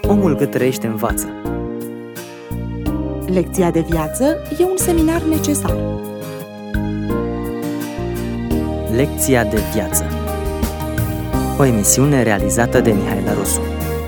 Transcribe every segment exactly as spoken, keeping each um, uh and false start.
Omul cât trăiește învață. Lecția de viață e un seminar necesar. Lecția de viață. O emisiune realizată de Mihaela Rusu.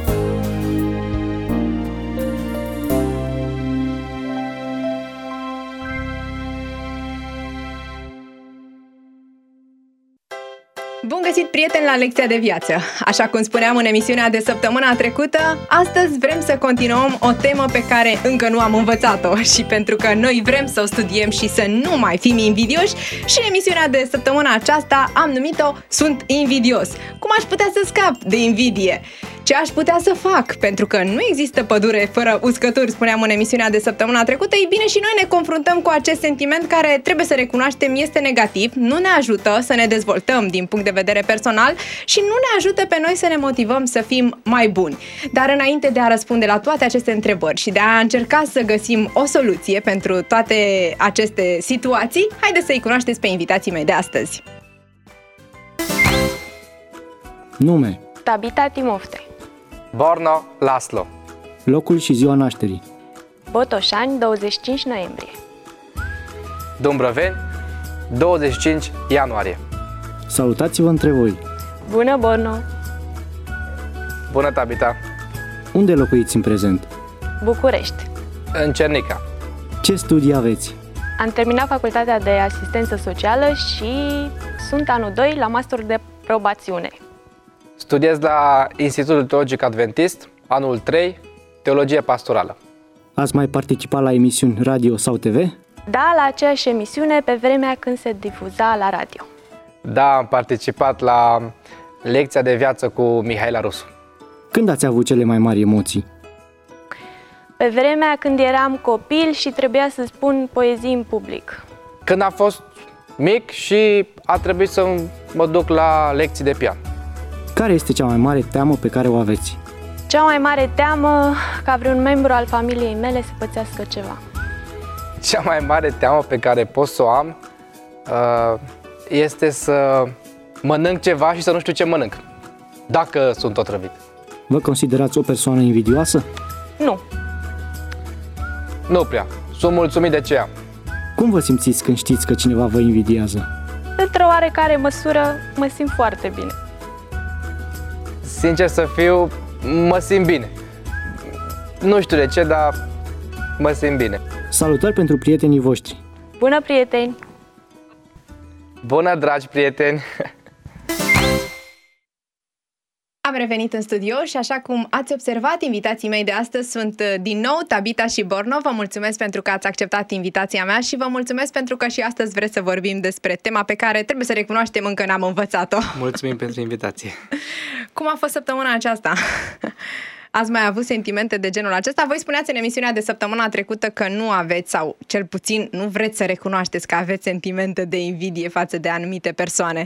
Bun găsit, prieteni, la Lecția de viață! Așa cum spuneam în emisiunea de săptămâna trecută, astăzi vrem să continuăm o temă pe care încă nu am învățat-o și pentru că noi vrem să o studiem și să nu mai fim invidioși, și emisiunea de săptămâna aceasta am numit-o Sunt invidios. Cum aș putea să scap de invidie? Ce aș putea să fac? Pentru că nu există pădure fără uscături, spuneam în emisiunea de săptămâna trecută. Ei bine, și noi ne confruntăm cu acest sentiment care, trebuie să recunoaștem, este negativ, nu ne ajută să ne dezvoltăm din punct de vedere personal și nu ne ajută pe noi să ne motivăm să fim mai buni. Dar înainte de a răspunde la toate aceste întrebări și de a încerca să găsim o soluție pentru toate aceste situații, haideți să-i cunoașteți pe invitații mei de astăzi. Nume: Tabita Timofte. Borno Laslo. Locul și ziua nașterii: Botoșani, douăzeci și cinci noiembrie. Dumbrăveni, douăzeci și cinci ianuarie. Salutați-vă între voi. Bună, Borno! Bună, Tabita! Unde locuiți în prezent? București. În Cernica. Ce studii aveți? Am terminat facultatea de asistență socială și sunt anul doi la masterul de probațiune. Studiez la Institutul Teologic Adventist, anul trei, Teologie Pastorală. Ați mai participat la emisiuni radio sau T V? Da, la aceeași emisiune pe vremea când se difuza la radio. Da, am participat la Lecția de viață cu Mihaela Rusu. Când ați avut cele mai mari emoții? Pe vremea când eram copil și trebuia să spun poezii în public. Când am fost mic și a trebuit să mă duc la lecții de pian. Care este cea mai mare teamă pe care o aveți? Cea mai mare teamă ca vreun membru al familiei mele să pățească ceva. Cea mai mare teamă pe care pot să o am uh, este să mănânc ceva și să nu știu ce mănânc, dacă sunt otrăvit. Vă considerați o persoană invidioasă? Nu. Nu prea. Sunt mulțumit de ce am. Cum vă simțiți când știți că cineva vă invidiază? Într-o oarecare măsură mă simt foarte bine. Sincer să fiu, mă simt bine. Nu știu de ce, dar mă simt bine. Salutări pentru prietenii voștri. Bună, prieteni! Bună, dragi prieteni! Am revenit în studio și, așa cum ați observat, invitații mei de astăzi sunt din nou Tabita și Borno. Vă mulțumesc pentru că ați acceptat invitația mea și vă mulțumesc pentru că și astăzi vreți să vorbim despre tema pe care, trebuie să recunoaștem, încă n-am învățat-o. Mulțumim pentru invitație! Cum a fost săptămâna aceasta? Ați mai avut sentimente de genul acesta? Voi spuneați în emisiunea de săptămâna trecută că nu aveți, sau cel puțin nu vreți să recunoașteți că aveți sentimente de invidie față de anumite persoane.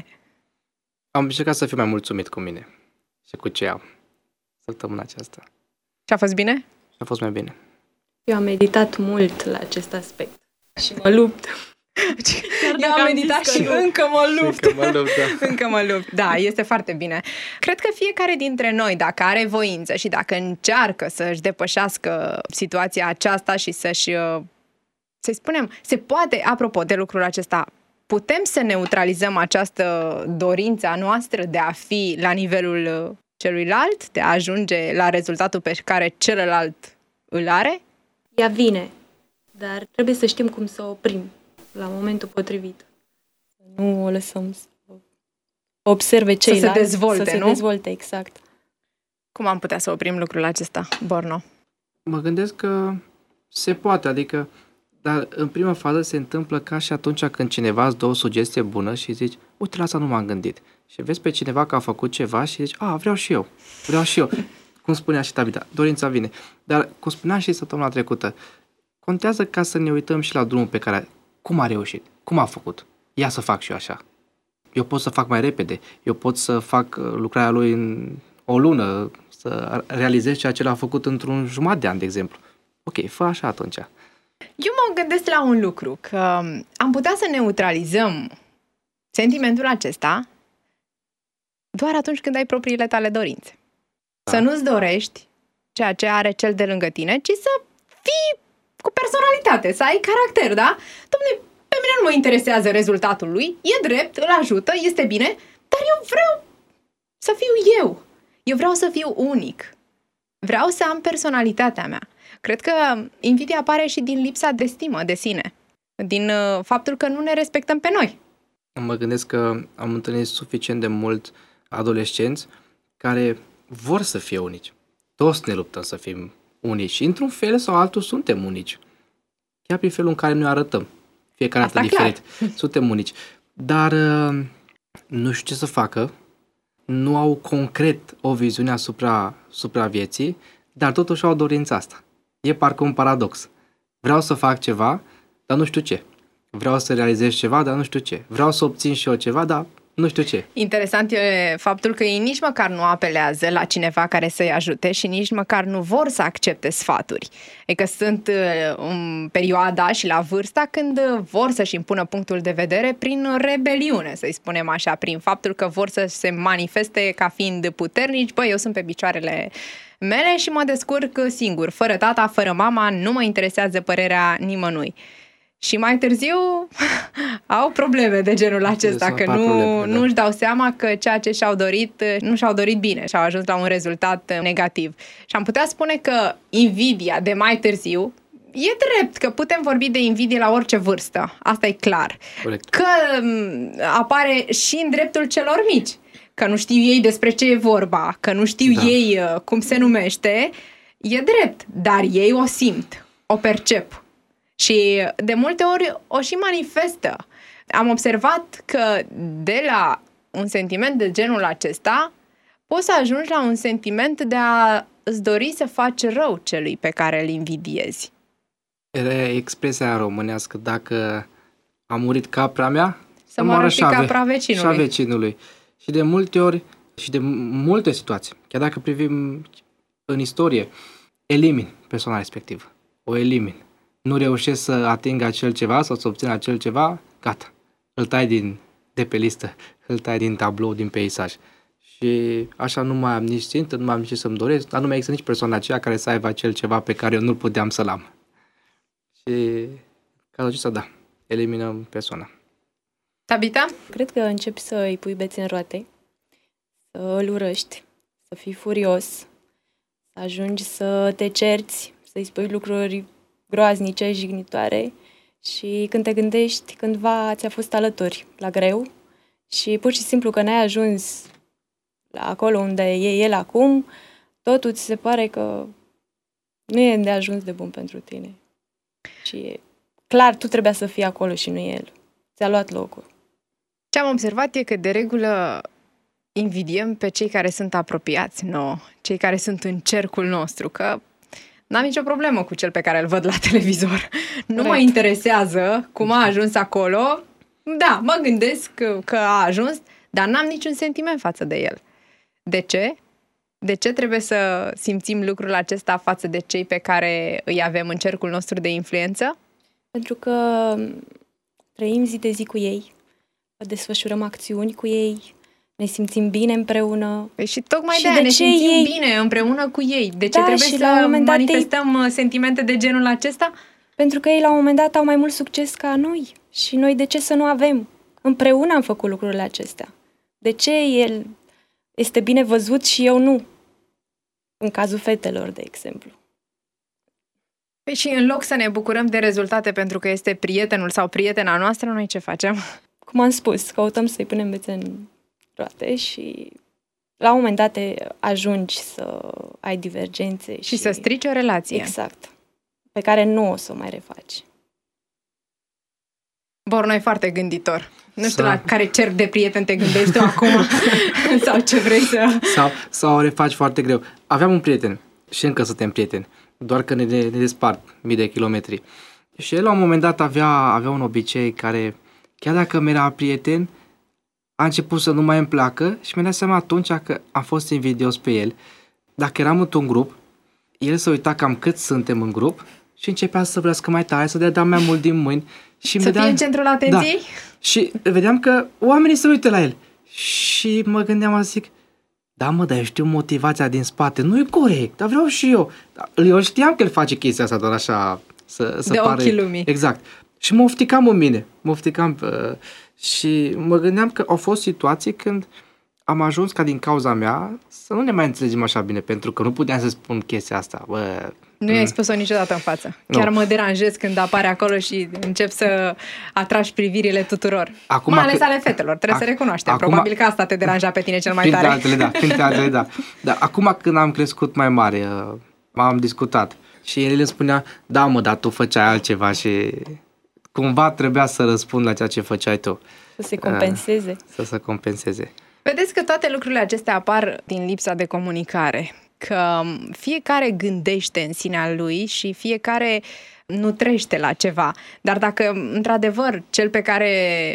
Am încercat să fiu mai mulțumit cu mine și cu ce am săptămâna aceasta. Și a fost bine? A fost mai bine. Eu am meditat mult la acest aspect și mă lupt. Eu am meditat și nu. încă mă lupt. Încă mă lupt, da. Încă mă lupt. Da, este foarte bine. Cred că fiecare dintre noi, dacă are voință și dacă încearcă să-și depășească situația aceasta și să-și, să-i spunem, se poate, apropo de lucrul acesta, putem să neutralizăm această dorință a noastră de a fi la nivelul celuilalt, de a ajunge la rezultatul pe care celălalt îl are? Ea vine, dar trebuie să știm cum să o oprim la momentul potrivit. Nu o lăsăm să observe ceilalți. Să se dezvolte, să se nu? dezvolte, exact. Cum am putea să oprim lucrul acesta, Borno? Mă gândesc că se poate, adică, dar în prima fază se întâmplă ca și atunci când cineva îți dă o sugestie bună și zici, uite, la asta nu m-am gândit. Și vezi pe cineva că a făcut ceva și zici, a, vreau și eu, vreau și eu. Cum spunea și Tabita, dorința vine. Dar, cum spuneam și săptămâna trecută, contează ca să ne uităm și la drumul pe care, cum a reușit, cum a făcut. Ia să fac și eu așa. Eu pot să fac mai repede, eu pot să fac lucrarea lui în o lună, să realizez ceea ce l-a făcut într-un jumătate de an, de exemplu. Ok, fă așa atunci. Eu mă gândesc la un lucru, că am putea să neutralizăm sentimentul acesta doar atunci când ai propriile tale dorințe. Da. Să nu-ți dorești ceea ce are cel de lângă tine, ci să fii cu personalitate, să ai caracter, da? Dom'le, pe mine nu mă interesează rezultatul lui, e drept, îl ajută, este bine, dar eu vreau să fiu eu. Eu vreau să fiu unic. Vreau să am personalitatea mea. Cred că invidia apare și din lipsa de stimă de sine, din uh, faptul că nu ne respectăm pe noi. Mă gândesc că am întâlnit suficient de mult adolescenți care vor să fie unici. Toți ne luptăm să fim unici și într-un fel sau altul suntem unici. Chiar prin felul în care noi arătăm. Fiecare dată diferit. Suntem unici. Dar uh, nu știu ce să facă, nu au concret o viziune asupra, asupra vieții, dar totuși au dorința asta. E parcă un paradox. Vreau să fac ceva, dar nu știu ce. Vreau să realizez ceva, dar nu știu ce. Vreau să obțin și eu ceva, dar nu știu ce. Interesant e faptul că ei nici măcar nu apelează la cineva care să-i ajute și nici măcar nu vor să accepte sfaturi. Adică sunt în perioada și la vârsta când vor să-și impună punctul de vedere prin rebeliune, să-i spunem așa, prin faptul că vor să se manifeste ca fiind puternici. Băi, eu sunt pe picioarele mele și mă descurc singur, fără tata, fără mama, nu mă interesează părerea nimănui. Și mai târziu au probleme de genul acesta, că nu, probleme, nu își dau seama că ceea ce și-au dorit, nu și-au dorit bine și au ajuns la un rezultat negativ. Și am putea spune că invidia de mai târziu, e drept că putem vorbi de invidie la orice vârstă, asta e clar. Corect. Că apare și în dreptul celor mici, că nu știu ei despre ce e vorba, că nu știu da. ei cum se numește, e drept, dar ei o simt, o percep. Și de multe ori o și manifestă. Am observat că de la un sentiment de genul acesta poți să ajungi la un sentiment de a îți dori să faci rău celui pe care îl invidiezi. Era expresia românească, dacă a murit capra mea, să moară și capra vecinului. Și a vecinului. Și de multe ori și de multe situații, chiar dacă privim în istorie, elimin persoana respectivă. O elimin. Nu reușești să atingă acel ceva sau să obțină acel ceva, gata. Îl tai din, de pe listă, îl tai din tablou, din peisaj. Și așa nu mai am nici țintă, nu mai am nici ce să-mi doresc, dar nu mai există nici persoana aceea care să aibă acel ceva pe care eu nu-l puteam să-l am. Și cazul acesta, da, eliminăm persoana. Tabita? Cred că începi să îi pui bețe în roate, să îl urăști, să fii furios, să ajungi să te cerți, să-i spui lucruri groaznice, jignitoare și când te gândești cândva ți-a fost alături la greu și pur și simplu că n-ai ajuns la acolo unde e el acum, totul ți se pare că nu e de ajuns de bun pentru tine. Și clar, tu trebuia să fii acolo și nu el. Ți-a luat locul. Ce am observat e că de regulă invidiem pe cei care sunt apropiați nouă, cei care sunt în cercul nostru, că n-am nicio problemă cu cel pe care îl văd la televizor. Nu Corect. Mă interesează cum a ajuns acolo. Da, mă gândesc că, că a ajuns, dar n-am niciun sentiment față de el. De ce? De ce trebuie să simțim lucrul acesta față de cei pe care îi avem în cercul nostru de influență? Pentru că trăim zi de zi cu ei, desfășurăm acțiuni cu ei, ne simțim bine împreună. Păi și tocmai și de aia ne simțim ei... bine împreună cu ei. De ce da, trebuie să manifestăm ei... sentimente de genul acesta? Pentru că ei la un moment dat au mai mult succes ca noi. Și noi de ce să nu avem? Împreună am făcut lucrurile acestea. De ce el este bine văzut și eu nu? În cazul fetelor, de exemplu. Păi și în loc să ne bucurăm de rezultate pentru că este prietenul sau prietena noastră, noi ce facem? Cum am spus, căutăm să-i punem bețe în roate și la un moment dat ajungi să ai divergențe. Și, și să strici o relație. Exact. Pe care nu o să o mai refaci. Borna e foarte gânditor. Nu știu sau... la care cerc de prieten te gândești tu acum sau ce vrei să... Sau, sau o refaci foarte greu. Aveam un prieten și încă suntem prieteni, doar că ne, ne despart mii de kilometri. Și el la un moment dat avea, avea un obicei care, chiar dacă mi era prieten, a început să nu mai îmi placă și mi-a dat seama atunci că am fost invidios pe el. Dacă eram într-un grup, el se uita cam cât suntem în grup și începea să vrească mai tare, să dea mai mult din mâini. Și să vedeam, fie centrul atenției? Da, și vedeam că oamenii se uită la el. Și mă gândeam, zic, Da, mă, dar eu știu motivația din spate. Nu e corect, dar vreau și eu. Eu știam că el face chestia asta doar așa să, să de pare... ochii lumii. Exact. Și mă ofticam în mine. Mă ofticam uh, și mă gândeam că au fost situații când am ajuns ca din cauza mea să nu ne mai înțelegem așa bine, pentru că nu puteam să spun chestia asta. Bă, nu i-ai spus-o niciodată în față. Nu. Chiar mă deranjez când apare acolo și încep să atragi privirile tuturor. Acum mai ales că... ale fetelor, trebuie ac... să recunoaștem. Acum... Probabil că asta te deranja pe tine cel mai printre tare. Altele, da, printre altele, da. Dar acum când am crescut mai mare, m-am discutat și el îmi spunea, da mă, dar tu făceai altceva și cumva trebuia să răspund la ceea ce făceai tu. Să se compenseze. Să se compenseze. Vedeți că toate lucrurile acestea apar din lipsa de comunicare. Că fiecare gândește în sinea lui și fiecare nutrește la ceva. Dar dacă, într-adevăr, cel pe care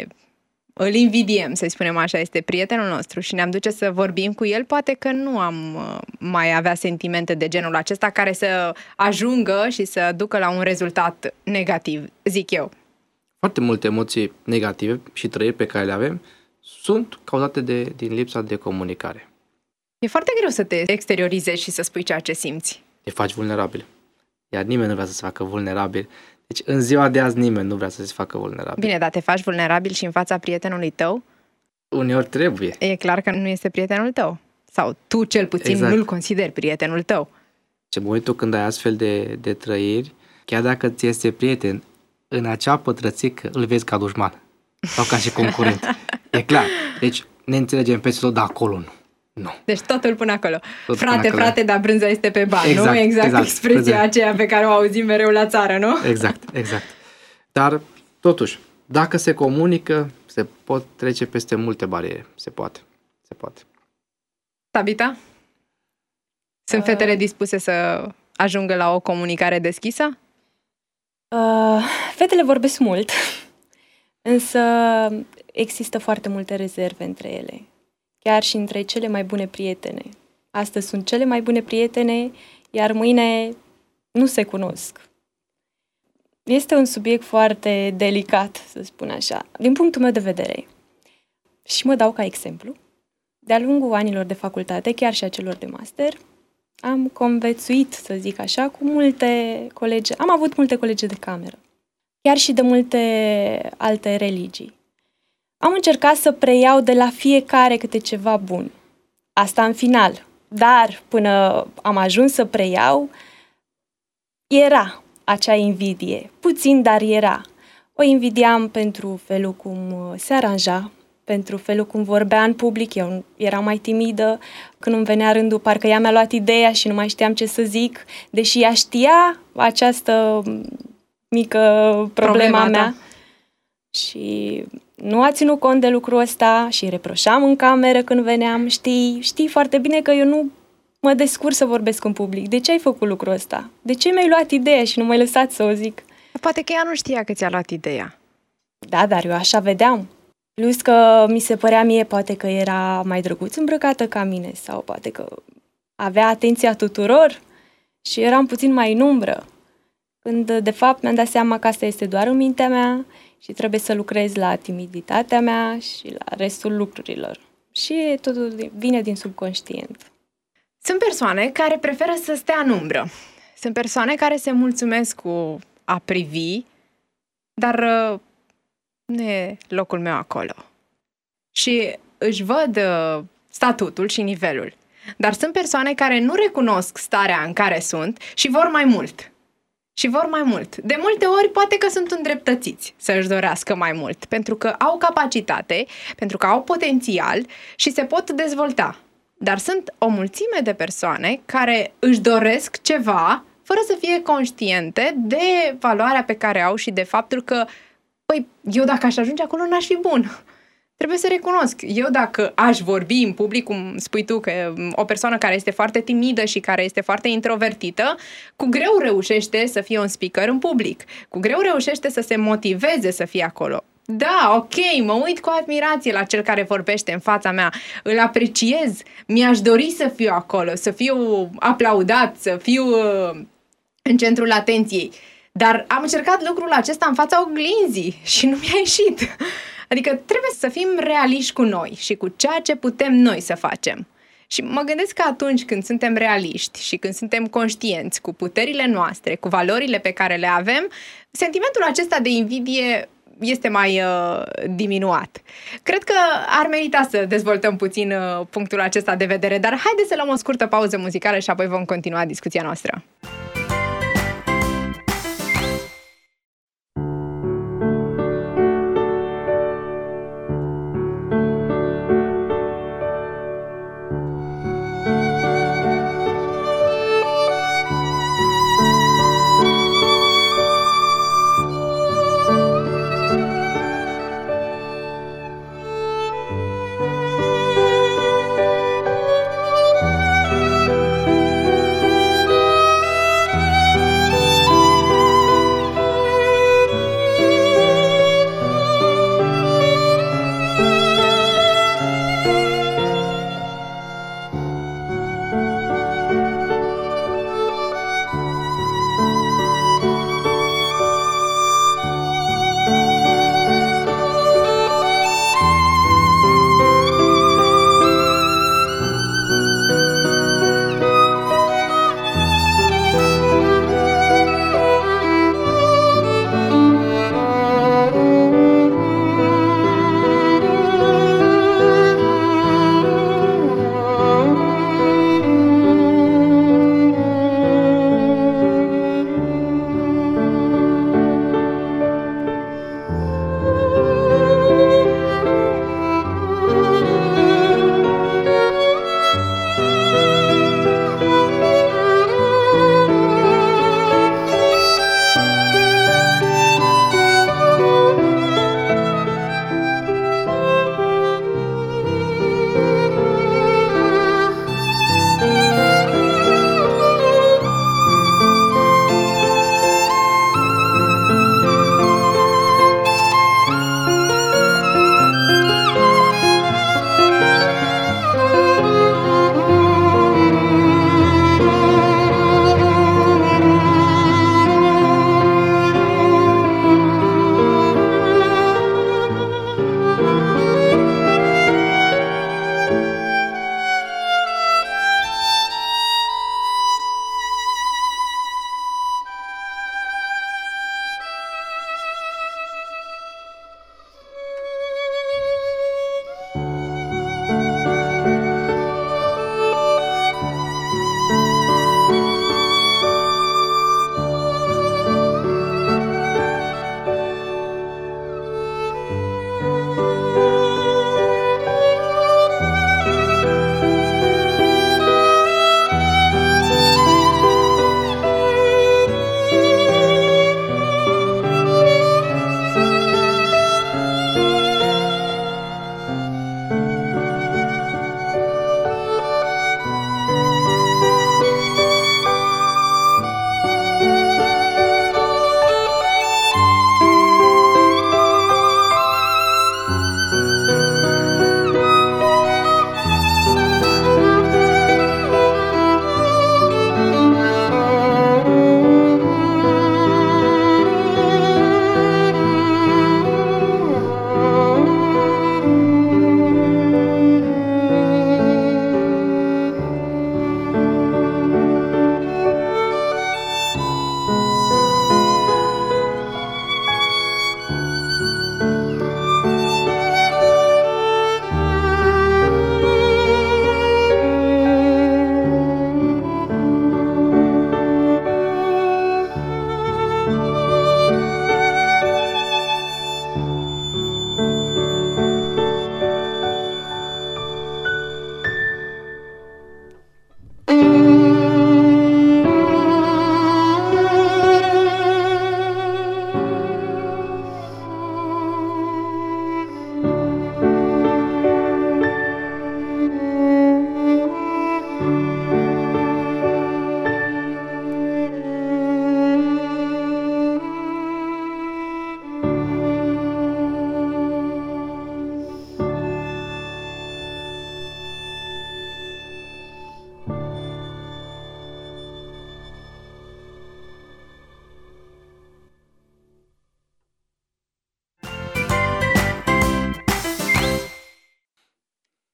îl invidiem, să spunem așa, este prietenul nostru și ne-am duce să vorbim cu el, poate că nu am mai avea sentimente de genul acesta care să ajungă și să ducă la un rezultat negativ, zic eu. Foarte multe emoții negative și trăiri pe care le avem sunt cauzate de, din lipsa de comunicare. E foarte greu să te exteriorizezi și să spui ceea ce simți. Te faci vulnerabil. Iar nimeni nu vrea să se facă vulnerabil. Deci în ziua de azi nimeni nu vrea să se facă vulnerabil. Bine, dar te faci vulnerabil și în fața prietenului tău? Uneori trebuie. E clar că nu este prietenul tău. Sau tu cel puțin exact. Nu-l consideri prietenul tău. Și în momentul când ai astfel de, de trăiri, chiar dacă ți este prieten, în acea pătrățică îl vezi ca dușman. Sau ca și concurent. E clar. Deci ne înțelegem pe tot, dar acolo nu. Nu. Deci totul până acolo. Tot frate, până acolo. frate, dar brânza este pe bani, exact, nu? Exact, exact expresia exact. aceea pe care o auzim mereu la țară, nu? Exact, exact. Dar, totuși, dacă se comunică, se pot trece peste multe bariere. Se poate. Se poate. Tabita? Sunt uh... fetele dispuse să ajungă la o comunicare deschisă? Uh, fetele vorbesc mult, însă există foarte multe rezerve între ele. Chiar și între cele mai bune prietene. Astăzi sunt cele mai bune prietene, iar mâine nu se cunosc. Este un subiect foarte delicat, să spun așa, din punctul meu de vedere. Și mă dau ca exemplu. De-a lungul anilor de facultate, chiar și a celor de master, am conviețuit, să zic așa, cu multe colegi. Am avut multe colegi de cameră. Chiar și de multe alte religii. Am încercat să preiau de la fiecare câte ceva bun. Asta în final. Dar până am ajuns să preiau, era acea invidie. Puțin, dar era. O invidiam pentru felul cum se aranja, pentru felul cum vorbea în public. Eu eram mai timidă. Când îmi venea rândul, parcă ea mi-a luat ideea și nu mai știam ce să zic. Deși ea știa această mică problema mea. Și nu a ținut cont de lucrul ăsta și reproșam în cameră când veneam, știi, știi foarte bine că eu nu mă descurc să vorbesc în public. De ce ai făcut lucrul ăsta? De ce mi-ai luat ideea și nu m-ai lăsat să o zic? Poate că ea nu știa că ți-a luat ideea. Da, dar eu așa vedeam. Plus că mi se părea mie poate că era mai drăguț îmbrăcată ca mine sau poate că avea atenția tuturor și eram puțin mai în umbră. Când de fapt mi-am dat seama că asta este doar în mintea mea și trebuie să lucrez la timiditatea mea și la restul lucrurilor. Și totul vine din subconștient. Sunt persoane care preferă să stea în umbră. Sunt persoane care se mulțumesc cu a privi, dar uh, nu e locul meu acolo. Și își văd uh, statutul și nivelul. Dar sunt persoane care nu recunosc starea în care sunt și vor mai mult. Și vor mai mult. De multe ori poate că sunt îndreptățiți să își dorească mai mult, pentru că au capacitate, pentru că au potențial și se pot dezvolta. Dar sunt o mulțime de persoane care își doresc ceva fără să fie conștiente de valoarea pe care au și de faptul că, păi, eu dacă aș ajunge acolo n-aș fi bun. Trebuie să recunosc. Eu dacă aș vorbi în public, cum spui tu, că o persoană care este foarte timidă și care este foarte introvertită, cu greu reușește să fie un speaker în public. Cu greu reușește să se motiveze să fie acolo. Da, ok, mă uit cu admirație la cel care vorbește în fața mea, îl apreciez, mi-aș dori să fiu acolo, să fiu aplaudat, să fiu uh, în centrul atenției. Dar am încercat lucrul acesta în fața oglinzii și nu mi-a ieșit. Adică trebuie să fim realiști cu noi și cu ceea ce putem noi să facem. Și mă gândesc că atunci când suntem realiști și când suntem conștienți cu puterile noastre, cu valorile pe care le avem, sentimentul acesta de invidie este mai uh, diminuat. Cred că ar merita să dezvoltăm puțin uh, punctul acesta de vedere, dar haideți să luăm o scurtă pauză muzicală și apoi vom continua discuția noastră.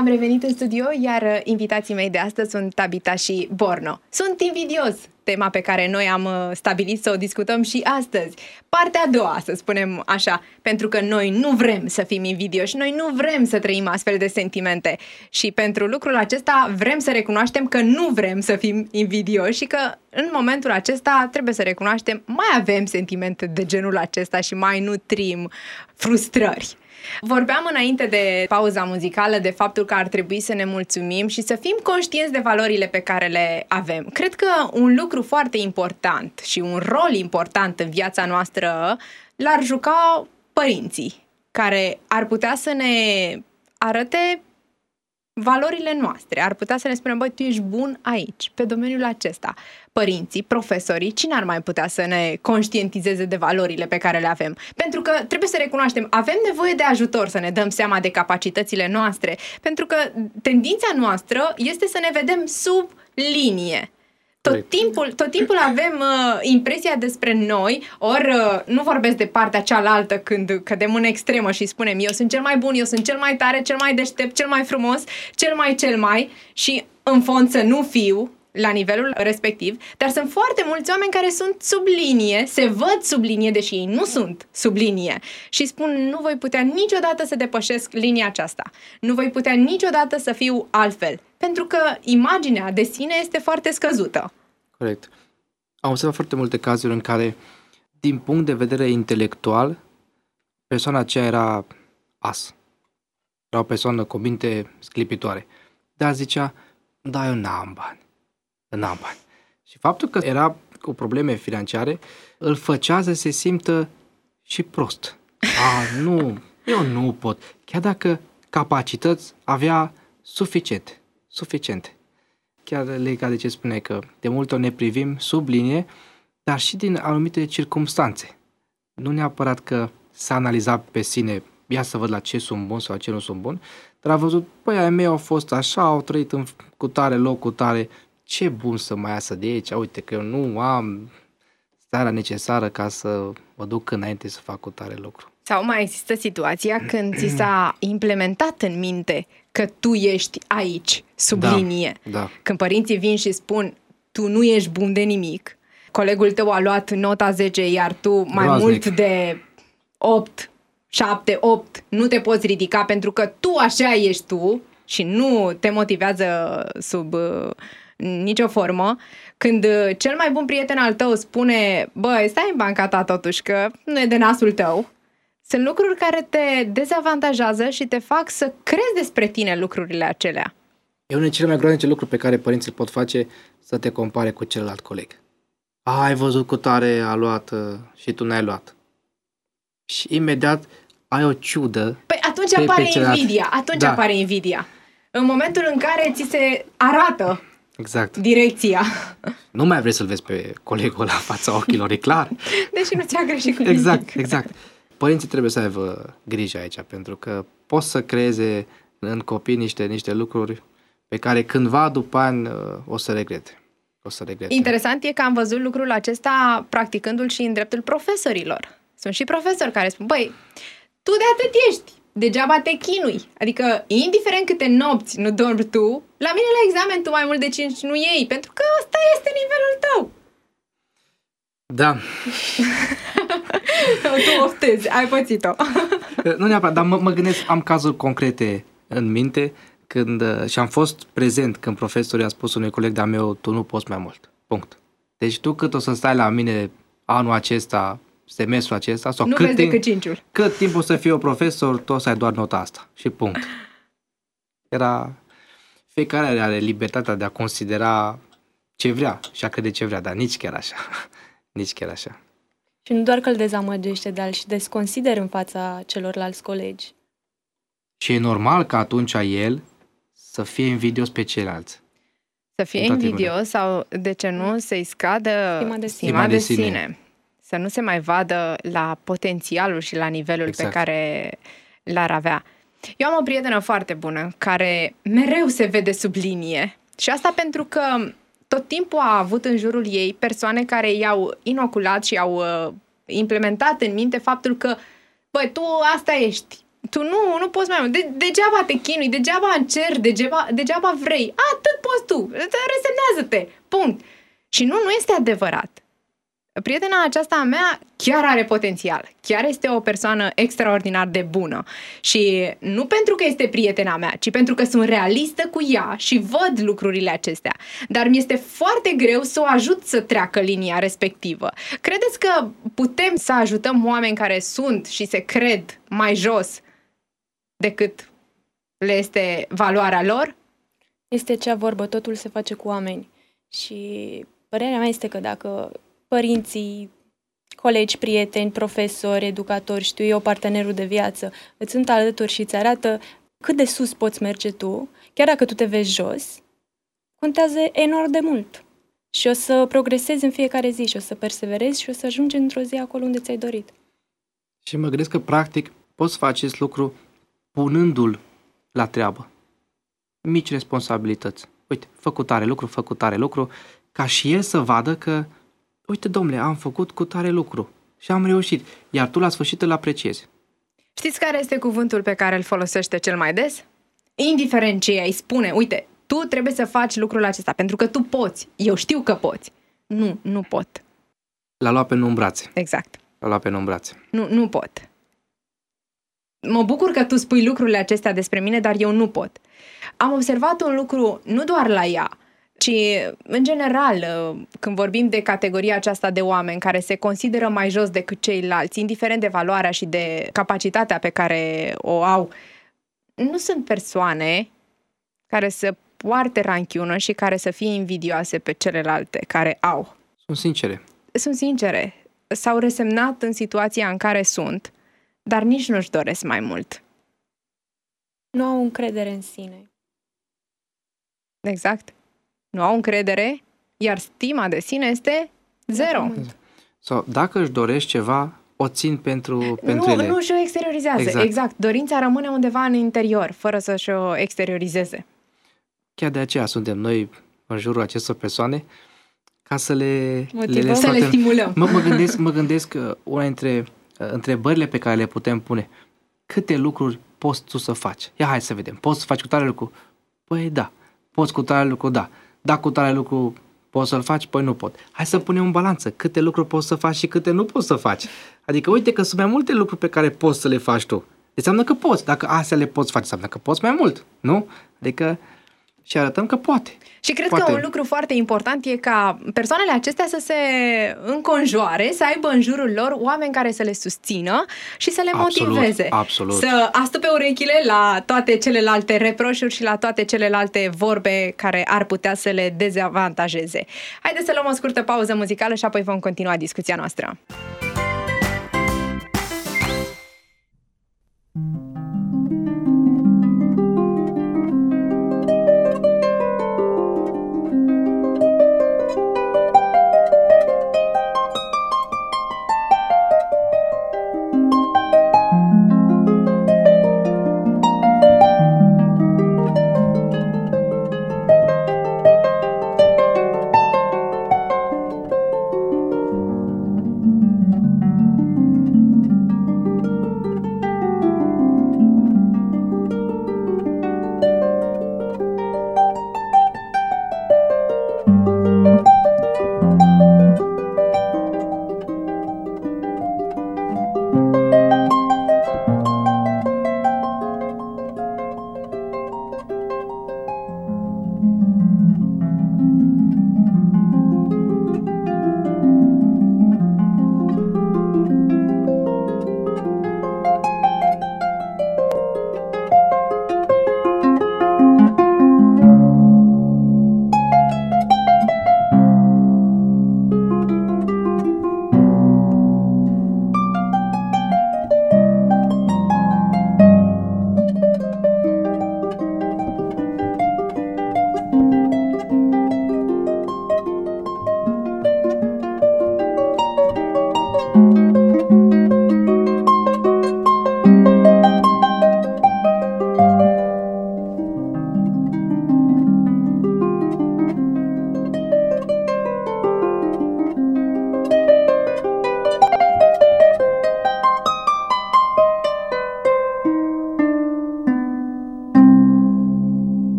am revenit în studio, iar invitații mei de astăzi sunt Tabita și Borno. Sunt invidios, tema pe care noi am stabilit să o discutăm și astăzi. Partea a doua, să spunem așa, pentru că noi nu vrem să fim invidioși, noi nu vrem să trăim astfel de sentimente și pentru lucrul acesta vrem să recunoaștem că nu vrem să fim invidioși și că în momentul acesta trebuie să recunoaștem mai avem sentimente de genul acesta și mai nutrim frustrări. Vorbeam înainte de pauza muzicală de faptul că ar trebui să ne mulțumim și să fim conștienți de valorile pe care le avem. Cred că un lucru foarte important și un rol important în viața noastră l-ar juca părinții, care ar putea să ne arate valorile noastre, ar putea să ne spună, băi, tu ești bun aici, pe domeniul acesta. Părinții, profesorii, cine ar mai putea să ne conștientizeze de valorile pe care le avem? Pentru că trebuie să recunoaștem, avem nevoie de ajutor să ne dăm seama de capacitățile noastre, pentru că tendința noastră este să ne vedem sub linie. Tot timpul, tot timpul avem uh, impresia despre noi, ori uh, nu vorbesc de partea cealaltă când cădem în extremă și spunem eu sunt cel mai bun, eu sunt cel mai tare, cel mai deștept, cel mai frumos, cel mai, cel mai și în fond să nu fiu la nivelul respectiv, dar sunt foarte mulți oameni care sunt sub linie, se văd sub linie, deși ei nu sunt sub linie și spun nu voi putea niciodată să depășesc linia aceasta, nu voi putea niciodată să fiu altfel, pentru că imaginea de sine este foarte scăzută. Corect. Am observat foarte multe cazuri în care, din punct de vedere intelectual, persoana aceea era as. Era o persoană cu minte sclipitoare. Dar zicea, da, eu n-am bani. N-am bani. Și faptul că era cu probleme financiare îl făcea să se simtă și prost. A, nu, eu nu pot. Chiar dacă capacități avea suficiente. Suficiente. Chiar legat de ce spune că de multe ori ne privim sub linie, dar și din anumite circumstanțe. Nu neapărat că s-a analizat pe sine, ia să văd la ce sunt bun sau la ce nu sunt bun, dar a văzut, păi, ai mei au fost așa, au trăit în cu tare loc, cu tare, ce bun să mai iasă de aici, uite că eu nu am starea necesară ca să mă duc înainte să fac cu tare lucru. Sau mai există situația când ți s-a implementat în minte că tu ești aici, sub da, linie. Da. Când părinții vin și spun, tu nu ești bun de nimic, colegul tău a luat nota zece, iar tu mai Groaznic. mult de opt, șapte, opt, nu te poți ridica pentru că tu așa ești tu și nu te motivează sub uh, nicio formă. Când uh, cel mai bun prieten al tău spune, băi, stai în banca ta totuși că nu e de nasul tău, sunt lucruri care te dezavantajează și te fac să crezi despre tine lucrurile acelea. E unul din cele mai groaznice lucruri pe care părinții îl pot face, să te compare cu celălalt coleg. A, ai văzut cu tare a luat uh, și tu n-ai luat. Și imediat ai o ciudă. Păi atunci pe, apare pe invidia, atunci da. apare invidia. În momentul în care ți se arată exact. direcția. Nu mai vrei să-l vezi pe colegul la fața ochilor, e clar. Deși nu ți-a greșit cu Exact, exact. Părinții trebuie să aibă grijă aici, pentru că pot să creeze în copii niște, niște lucruri pe care cândva după ani o să regrete. O să regrete. Interesant e că am văzut lucrul acesta practicându-l și în dreptul profesorilor. Sunt și profesori care spun, băi, tu de atât ești, degeaba te chinui. Adică, indiferent câte nopți nu dormi tu, la mine la examen tu mai mult de cinci nu iei, pentru că ăsta este nivelul tău. Da. Tu oftezi, ai pățit-o. Nu neapărat, dar mă, mă gândesc, am cazuri concrete în minte când, și am fost prezent când profesorul a spus unui coleg de-a meu, tu nu poți mai mult. Punct. Deci tu cât o să stai la mine anul acesta, semestrul acesta, sau nu cât vezi timp, decât cinciul. Cât timp o să fii o profesor, tu o să ai doar nota asta. Și punct. Era... Fiecare are libertatea de a considera ce vrea și a crede ce vrea, dar nici chiar așa. Nici chiar așa. Și nu doar că îl dezamăgește, dar îl și desconsider în fața celorlalți colegi. Și e normal ca atunci el să fie invidios pe ceilalți. Să fie invidios sau, de ce nu, să-i scadă stima de sine. stima de sine. sine. Să nu se mai vadă la potențialul și la nivelul exact. pe care l-ar avea. Eu am o prietenă foarte bună care mereu se vede sub linie. Și asta pentru că tot timpul a avut în jurul ei persoane care i-au inoculat și i-au uh, implementat în minte faptul că, băi, tu asta ești. tu nu, nu poți mai mult. De, degeaba te chinui, degeaba încerci, degeaba, degeaba vrei. Atât poți tu. Resemnează-te. Punct. Și nu, nu este adevărat. Prietena aceasta a mea chiar are potențial. Chiar este o persoană extraordinar de bună. Și nu pentru că este prietena mea, ci pentru că sunt realistă cu ea și văd lucrurile acestea. Dar mi este foarte greu să o ajut să treacă linia respectivă. Credeți că putem să ajutăm oameni care sunt și se cred mai jos decât le este valoarea lor? Este cea vorbă, totul se face cu oameni. Și părerea mea este că dacă părinții, colegi, prieteni, profesori, educatori, știu eu, partenerul de viață, îți sunt alături și îți arată cât de sus poți merge tu, chiar dacă tu te vezi jos, contează enorm de mult. Și o să progresezi în fiecare zi și o să perseverezi și o să ajungi într-o zi acolo unde ți-ai dorit. Și mă gândesc că, practic, poți face acest lucru punându-l la treabă. Mici responsabilități. Uite, făcut tare lucru, făcut tare lucru, ca și el să vadă că uite, domnule, am făcut cu tare lucru și am reușit, iar tu la sfârșit îl apreciezi. Știți care este cuvântul pe care îl folosește cel mai des? Indiferent ce îi spune, uite, tu trebuie să faci lucrul acesta, pentru că tu poți. Eu știu că poți. Nu, nu pot. L-a luat pe nu în brațe. Exact. L-a luat pe nu în brațe. Nu, nu pot. Mă bucur că tu spui lucrurile acestea despre mine, dar eu nu pot. Am observat un lucru nu doar la ea, ci, în general, când vorbim de categoria aceasta de oameni care se consideră mai jos decât ceilalți, indiferent de valoarea și de capacitatea pe care o au, nu sunt persoane care să poarte ranchiună și care să fie invidioase pe celelalte care au. Sunt sincere. Sunt sincere. S-au resemnat în situația în care sunt, dar nici nu-și doresc mai mult. Nu au încredere în sine. Exact. Nu au încredere, iar stima de sine este zero. Sau dacă își dorești ceva, o țin pentru, pentru nu, ele. Nu și-o exteriorizează. Exact. exact. Dorința rămâne undeva în interior, fără să și-o exteriorizeze. Chiar de aceea suntem noi în jurul acestor persoane, ca să le, le, le, să le stimulăm. Mă, mă gândesc, mă gândesc că una dintre uh, întrebările pe care le putem pune, câte lucruri poți tu să faci? Ia hai să vedem. Poți să faci cu tare lucru? Păi da. Poți cu tare lucru? Da. Da, cu tare lucru poți să-l faci? Păi nu pot. Hai să punem în balanță. Câte lucruri poți să faci și câte nu poți să faci. Adică uite că sunt mai multe lucruri pe care poți să le faci tu. Înseamnă că poți. Dacă astea le poți face, înseamnă că poți mai mult. Nu? Adică și arătăm că poate. Și cred poate. că un lucru foarte important e ca persoanele acestea să se înconjoare, să aibă în jurul lor oameni care să le susțină și să le absolut, motiveze. Absolut. Să astupe urechile la toate celelalte reproșuri și la toate celelalte vorbe care ar putea să le dezavantajeze. Haideți să luăm o scurtă pauză muzicală și apoi vom continua discuția noastră.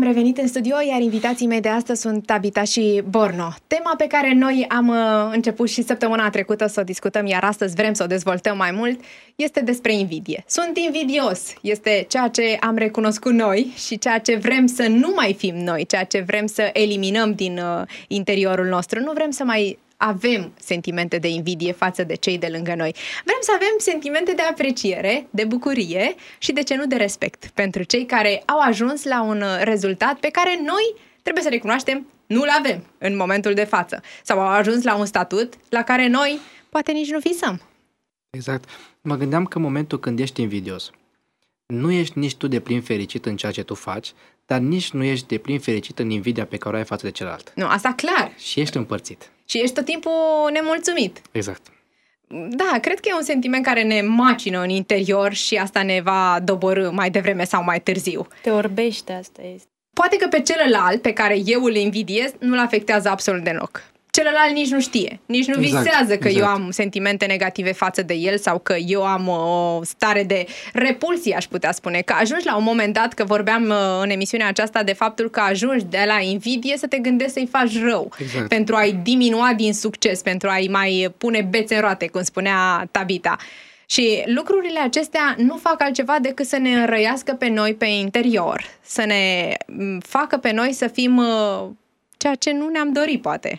revenit în studio, iar invitații mei de astăzi sunt Tabita și Borno. Tema pe care noi am uh, început și săptămâna trecută să o discutăm, iar astăzi vrem să o dezvoltăm mai mult, este despre invidie. Sunt invidios, este ceea ce am recunoscut noi și ceea ce vrem să nu mai fim noi, ceea ce vrem să eliminăm din uh, interiorul nostru. Nu vrem să mai avem sentimente de invidie față de cei de lângă noi. Vrem să avem sentimente de apreciere, de bucurie și, de ce nu, de respect pentru cei care au ajuns la un rezultat pe care noi, trebuie să recunoaștem, nu-l avem în momentul de față. Sau au ajuns la un statut la care noi poate nici nu visăm. Exact. Mă gândeam că în momentul când ești invidios, nu ești nici tu de plin fericit în ceea ce tu faci, dar nici nu ești de plin fericit în invidia pe care o ai față de celălalt. Nu, asta clar. Și ești împărțit. Și ești tot timpul nemulțumit. Exact. Da, cred că e un sentiment care ne macină în interior și asta ne va doborî mai devreme sau mai târziu. Te orbește, asta este. Poate că pe celălalt pe care eu îl invidiez nu-l afectează absolut deloc. Celălalt nici nu știe, nici nu exact, visează că exact. eu am sentimente negative față de el sau că eu am o stare de repulsie, aș putea spune. Că ajungi la un moment dat, că vorbeam în emisiunea aceasta de faptul că ajungi de la invidie să te gândești să-i faci rău. Exact. Pentru a-i diminua din succes, pentru a-i mai pune bețe în roate, cum spunea Tabita. Și lucrurile acestea nu fac altceva decât să ne înrăiască pe noi pe interior, să ne facă pe noi să fim ceea ce nu ne-am dorit, poate.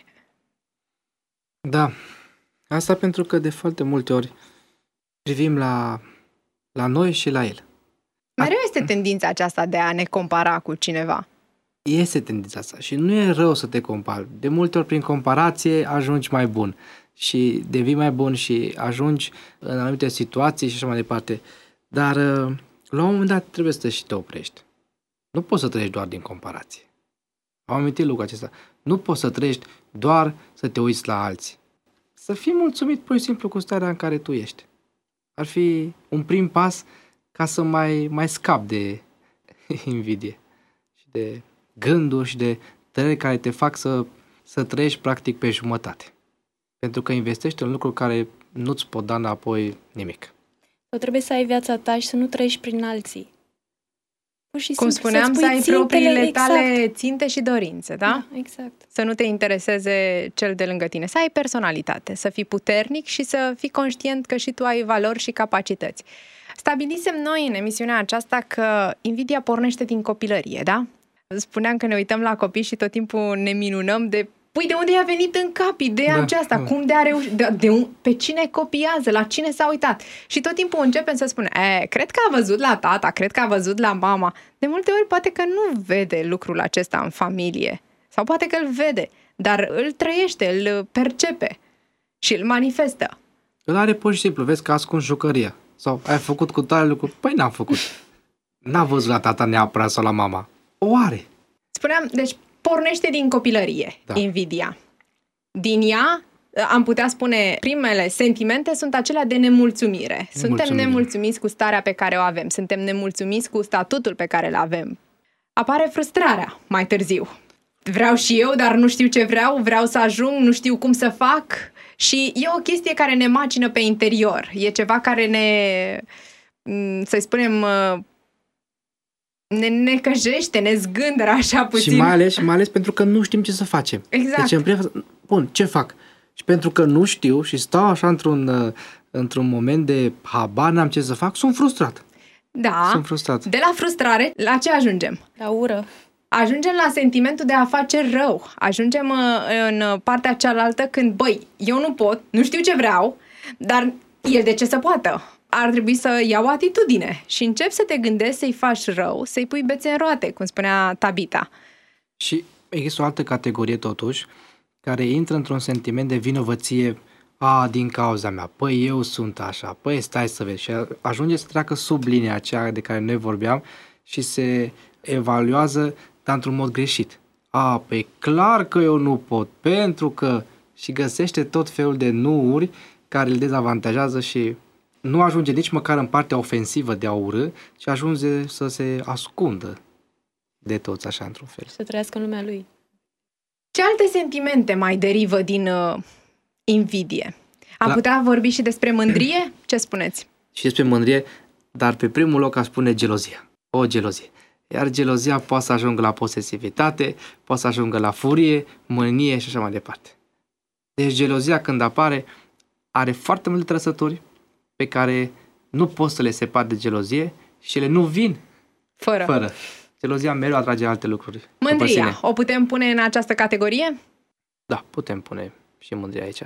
Da, asta pentru că de foarte multe ori privim la, la noi și la el. Mereu este tendința aceasta de a ne compara cu cineva. Este tendința asta și nu e rău să te compari. De multe ori prin comparație ajungi mai bun și devii mai bun și ajungi în anumite situații și așa mai departe. Dar la un moment dat trebuie să te și te oprești. Nu poți să trăiești doar din comparație. Am amintit lucrul acesta. Nu poți să trăiești doar să te uiți la alții. Să fii mulțumit pur și simplu cu starea în care tu ești. Ar fi un prim pas ca să mai, mai scapi de invidie și de gânduri și de tăreri care te fac să, să trăiești practic pe jumătate. Pentru că investești în lucruri care nu-ți pot da înapoi nimic. Sau trebuie să ai viața ta și să nu trăiești prin alții. Și cum spuneam, să ai propriile exact. tale ținte și dorințe, da? Da, exact. Să nu te intereseze cel de lângă tine, să ai personalitate, să fii puternic și să fii conștient că și tu ai valori și capacități. Stabilisem noi în emisiunea aceasta că invidia pornește din copilărie, da? Spuneam că ne uităm la copii și tot timpul ne minunăm de păi de unde i-a venit în cap ideea da, aceasta? Da. Cum de a reușit? De, de un, pe cine copiază? La cine s-a uitat? Și tot timpul începem să spunem, e, cred că a văzut la tata, cred că a văzut la mama. De multe ori poate că nu vede lucrul acesta în familie. Sau poate că îl vede, dar îl trăiește, îl percepe și îl manifestă. Îl are pur și simplu, vezi că ascunzi jucăria. Sau ai făcut cu tare lucru. Păi n-am făcut. N-a văzut la tata neapărat sau la mama. O are. Spuneam, deci pornește din copilărie, da. Invidia. Din ea, am putea spune, primele sentimente sunt acelea de nemulțumire. Suntem Mulțumire. nemulțumiți cu starea pe care o avem, suntem nemulțumiți cu statutul pe care îl avem. Apare frustrarea mai târziu. Vreau și eu, dar nu știu ce vreau, vreau să ajung, nu știu cum să fac. Și e o chestie care ne macină pe interior. E ceva care ne, să-i spunem, ne necăjește, ne zgândără așa puțin. Și mai ales, și mai ales pentru că nu știm ce să facem. Exact. Deci, în prima fază, bun, ce fac? Și pentru că nu știu și stau așa într-un, într-un moment de habar n-am ce să fac, sunt frustrat. Da. Sunt frustrat. De la frustrare, la ce ajungem? La ură. Ajungem la sentimentul de a face rău. Ajungem în partea cealaltă când, băi, eu nu pot, nu știu ce vreau, dar el de ce să poată? Ar trebui să iau atitudine și începi să te gândești să-i faci rău, să-i pui bețe în roate, cum spunea Tabita. Și există o altă categorie totuși, care intră într-un sentiment de vinovăție, a, din cauza mea, păi eu sunt așa, păi stai să vezi. Și ajunge să treacă sub linia aceea de care noi vorbeam și se evaluează, dar într-un mod greșit. A, păi clar că eu nu pot, pentru că... Și găsește tot felul de nu-uri care îl dezavantajează și nu ajunge nici măcar în partea ofensivă de a urâ, ci ajunge să se ascundă de toți așa într-un fel. Să trăiască în lumea lui. Ce alte sentimente mai derivă din uh, invidie? Am La... putea vorbi și despre mândrie? Ce spuneți? Și despre mândrie, dar pe primul loc aș spune gelozia. O gelozie. Iar gelozia poate să ajungă la posesivitate, poate să ajungă la furie, mânie și așa mai departe. Deci gelozia când apare are foarte multe trăsături pe care nu poți să le separi de gelozie și ele nu vin Fără. fără. Gelozia mereu atrage alte lucruri. Mândria, o putem pune în această categorie? Da, putem pune și mândria aici.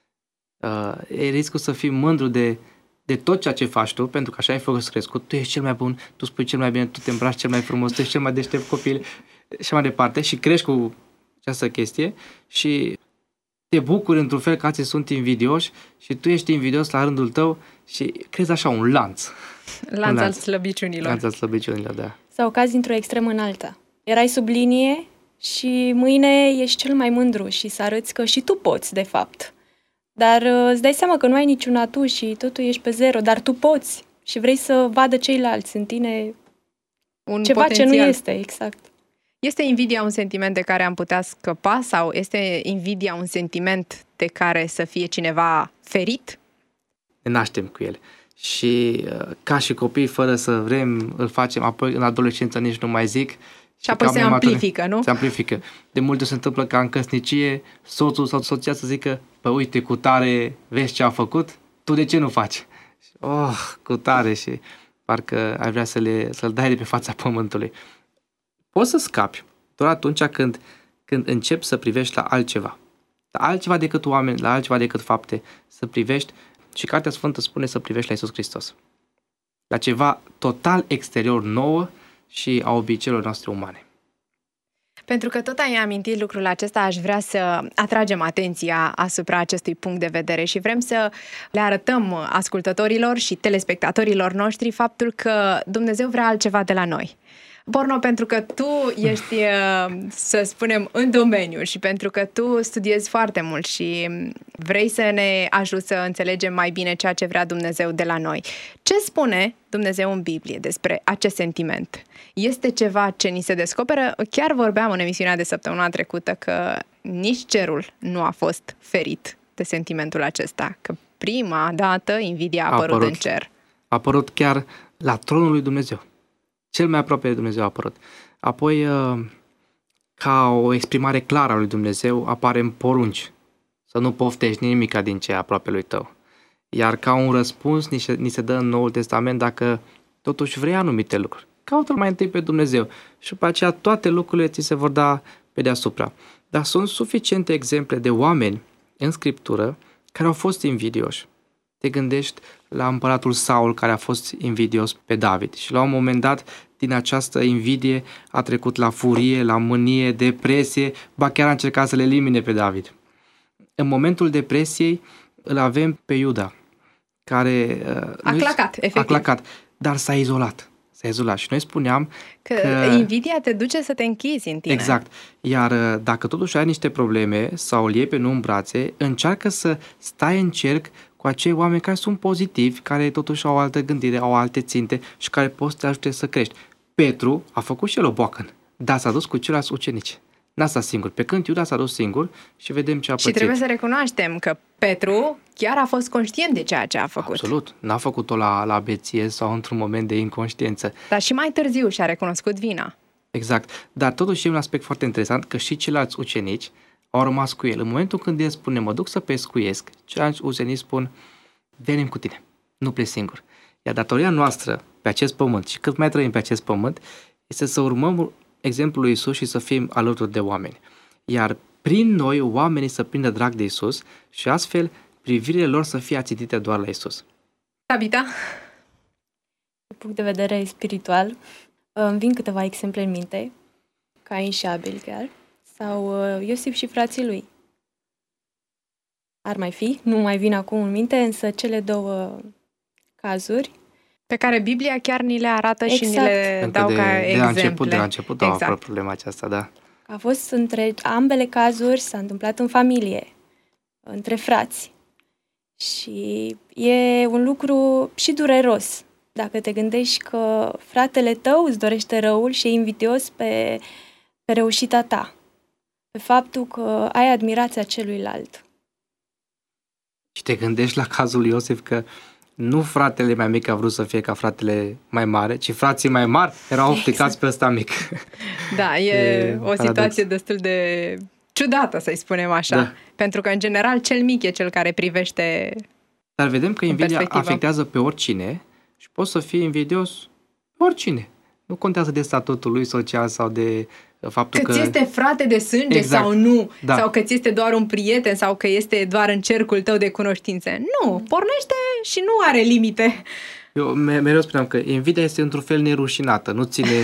Uh, e riscul să fii mândru de, de tot ceea ce faci tu, pentru că așa ai fost crescut, tu ești cel mai bun, tu spui cel mai bine, tu te îmbraci cel mai frumos, tu ești cel mai deștept copil și mai departe și crești cu această chestie și te bucuri într-un fel că alții sunt invidioși și tu ești invidios la rândul tău și crezi așa un lanț. Lanț, un al slăbiciunilor. Lanț al slăbiciunilor, da. Sau cazi într-o extremă în alta. Erai sub linie și mâine ești cel mai mândru și să arăți că și tu poți, de fapt. Dar îți dai seama că nu ai niciun atu și totul ești pe zero, dar tu poți și vrei să vadă ceilalți în tine Un ceva potențial. ce nu este, exact. Este invidia un sentiment de care am putea scăpa sau este invidia un sentiment de care să fie cineva ferit? Ne naștem cu ele. Și uh, ca și copii, fără să vrem, îl facem, apoi în adolescență nici nu mai zic. Și apoi se amplifică, nu? Se amplifică. De multe se întâmplă ca în căsnicie soțul sau soția să zică, păi uite, cu tare, vezi ce a făcut? Tu de ce nu faci? Oh, cu tare și parcă ai vrea să le, să-l dai de pe fața pământului. Poți să scapi doar atunci când, când începi să privești la altceva. La altceva decât oameni, la altceva decât fapte, să privești. Și Cartea Sfântă spune să privești la Iisus Hristos. La ceva total exterior nouă și a obiceiurilor noastre umane. Pentru că tot ai amintit lucrul acesta, aș vrea să atragem atenția asupra acestui punct de vedere și vrem să le arătăm ascultătorilor și telespectatorilor noștri faptul că Dumnezeu vrea altceva de la noi. Borno, pentru că tu ești, să spunem, în domeniu și pentru că tu studiezi foarte mult și vrei să ne ajuți să înțelegem mai bine ceea ce vrea Dumnezeu de la noi. Ce spune Dumnezeu în Biblie despre acest sentiment? Este ceva ce ni se descoperă? Chiar vorbeam în emisiunea de săptămâna trecută că nici cerul nu a fost ferit de sentimentul acesta, că prima dată invidia a apărut, a apărut în cer. A apărut chiar la tronul lui Dumnezeu. Cel mai aproape de Dumnezeu a apărut. Apoi, ca o exprimare clară a lui Dumnezeu, apare în porunci. Să nu poftești nimica din ce e aproape lui tău. Iar ca un răspuns ni se, ni se dă în Noul Testament dacă totuși vrei anumite lucruri. Caută-L mai întâi pe Dumnezeu și după aceea toate lucrurile ți se vor da pe deasupra. Dar sunt suficiente exemple de oameni în Scriptură care au fost invidioși. Te gândești la împăratul Saul care a fost invidios pe David și la un moment dat din această invidie a trecut la furie, la mânie, depresie, ba chiar a încercat să le elimine pe David. În momentul depresiei îl avem pe Iuda, care a clacat, efectiv. A clacat, dar s-a izolat. S-a izolat și noi spuneam că, că invidia te duce să te închizi în tine. Exact. Iar dacă totuși ai niște probleme sau îl iei pe nu în brațe, încearcă să stai în cerc cu acei oameni care sunt pozitivi, care totuși au o altă gândire, au alte ținte și care pot să te ajute să crești. Petru a făcut și el o boacăn, dar s-a dus cu ceilalți ucenici. N-a stat singur. Pe când Iuda s-a dus singur și vedem ce a pățit. Și trebuie să recunoaștem că Petru chiar a fost conștient de ceea ce a făcut. Absolut. N-a făcut-o la, la beție sau într-un moment de inconștiență. Dar și mai târziu și-a recunoscut vina. Exact. Dar totuși e un aspect foarte interesant că și ceilalți ucenici au rămas cu el. În momentul când el spune, mă duc să pescuiesc, ceilalți ucenici spun, venim cu tine, nu pleci singur. Iar datoria noastră pe acest pământ și cât mai trăim pe acest pământ este să urmăm exemplul lui Iisus și să fim alături de oameni. Iar prin noi oamenii să prindă drag de Iisus și astfel privirile lor să fie ațintite doar la Iisus. Tabita? Din punct de vedere spiritual, îmi vin câteva exemple în minte, Cain și Abel chiar, sau Iosif și frații lui. Ar mai fi, nu mai vin acum în minte, însă cele două cazuri pe care Biblia chiar ni le arată exact. Și ni le Încă dau de, ca de exemple. La început, de la început exact. Au apărut problema aceasta, da. A fost între ambele cazuri, s-a întâmplat în familie, între frați. Și e un lucru și dureros. Dacă te gândești că fratele tău îți dorește răul și e invidios pe, pe reușita ta, pe faptul că ai admirația celuilalt. Și te gândești la cazul lui Iosif că nu fratele mai mic a vrut să fie ca fratele mai mare, ci frații mai mari erau opticați pe ăsta mic. Da, e, e o paradox. Situație destul de ciudată, să-i spunem așa. Da. Pentru că, în general, cel mic e cel care privește. Dar vedem că invidia afectează pe oricine și poți să fii invidios pe oricine. Nu contează de statutul lui social sau de faptul că... Că ți este frate de sânge exact. Sau nu, da. Sau că ți este doar un prieten sau că este doar în cercul tău de cunoștințe. Nu, pornește și nu are limite. Eu mereu spuneam că invidia este într-un fel nerușinată, nu ține...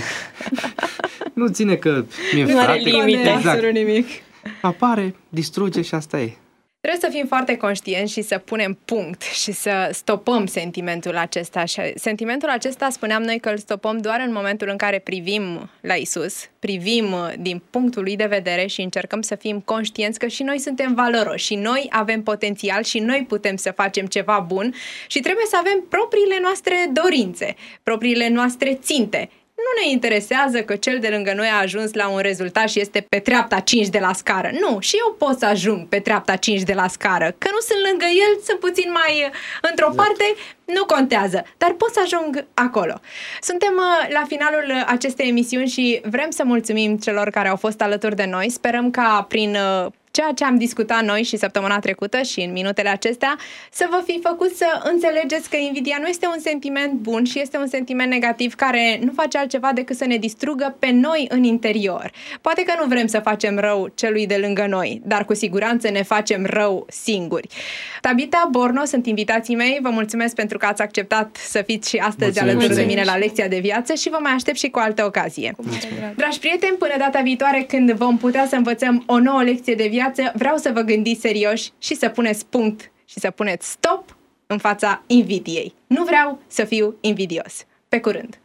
nu ține că mi-e nu frate. Are limite. Exact. Nimic. Apare, distruge și asta e. Trebuie să fim foarte conștienți și să punem punct și să stopăm sentimentul acesta. Și sentimentul acesta, spuneam noi că îl stopăm doar în momentul în care privim la Isus, privim din punctul lui de vedere și încercăm să fim conștienți că și noi suntem valoroși și noi avem potențial și noi putem să facem ceva bun și trebuie să avem propriile noastre dorințe, propriile noastre ținte. Nu ne interesează că cel de lângă noi a ajuns la un rezultat și este pe treapta cinci de la scară. Nu, și eu pot să ajung pe treapta cinci de la scară. Că nu sunt lângă el, sunt puțin mai într-o exact. Parte, nu contează, dar pot să ajung acolo. Suntem la finalul acestei emisiuni și vrem să mulțumim celor care au fost alături de noi. Sperăm ca prin ceea ce am discutat noi și săptămâna trecută și în minutele acestea, să vă fi făcut să înțelegeți că invidia nu este un sentiment bun și este un sentiment negativ care nu face altceva decât să ne distrugă pe noi în interior. Poate că nu vrem să facem rău celui de lângă noi, dar cu siguranță ne facem rău singuri. Tabita, Borno sunt invitații mei, vă mulțumesc pentru că ați acceptat să fiți și astăzi mulțumesc. Alături de mine la lecția de viață și vă mai aștept și cu altă ocazie. Mulțumesc. Dragi prieteni, până data viitoare când vom putea să învățăm o nouă lecție de viață, vreau să vă gândiți serioși și să puneți punct și să puneți stop în fața invidiei. Nu vreau să fiu invidios. Pe curând!